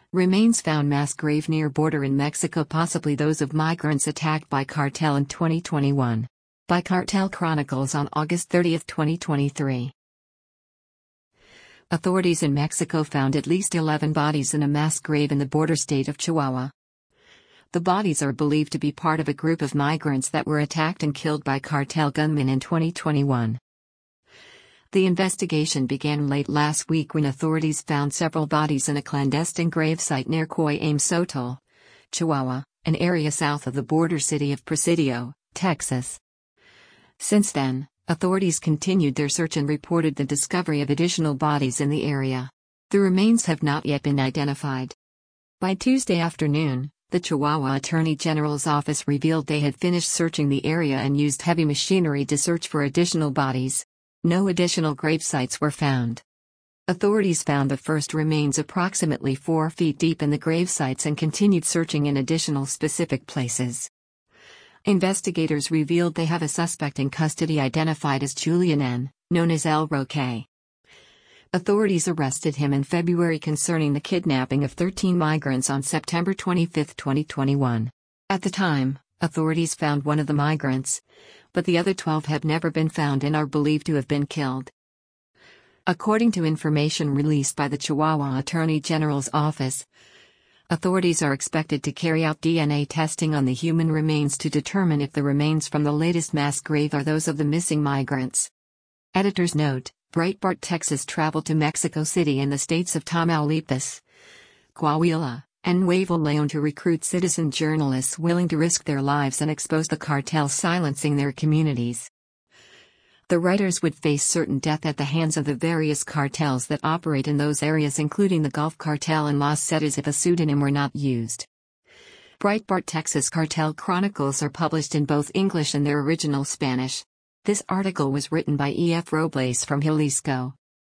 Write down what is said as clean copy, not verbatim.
Remains found mass grave near border in Mexico, possibly those of migrants attacked by cartel in 2021. By Cartel Chronicles on August 30, 2023. Authorities in Mexico found at least 11 bodies in a mass grave in the border state of Chihuahua. The bodies are believed to be part of a group of migrants that were attacked and killed by cartel gunmen in 2021. The investigation began late last week when authorities found several bodies in a clandestine gravesite near Coyame Sotol, Chihuahua, an area south of the border city of Presidio, Texas. Since then, authorities continued their search and reported the discovery of additional bodies in the area. The remains have not yet been identified. By Tuesday afternoon, the Chihuahua Attorney General's office revealed they had finished searching the area and used heavy machinery to search for additional bodies. No additional gravesites were found. Authorities found the first remains approximately 4 feet deep in the gravesites and continued searching in additional specific places. Investigators revealed they have a suspect in custody identified as Julian N., known as El Roque. Authorities arrested him in February concerning the kidnapping of 13 migrants on September 25, 2021. At the time, authorities found one of the migrants, but the other 12 have never been found and are believed to have been killed. According to information released by the Chihuahua Attorney General's office, authorities are expected to carry out DNA testing on the human remains to determine if the remains from the latest mass grave are those of the missing migrants. Editor's note: Breitbart Texas traveled to Mexico City and the states of Tamaulipas, Coahuila, and Nuevo León to recruit citizen journalists willing to risk their lives and expose the cartels silencing their communities. The writers would face certain death at the hands of the various cartels that operate in those areas, including the Gulf Cartel and Los Zetas, if a pseudonym were not used. Breitbart Texas Cartel Chronicles are published in both English and their original Spanish. This article was written by E. F. Robles from Jalisco.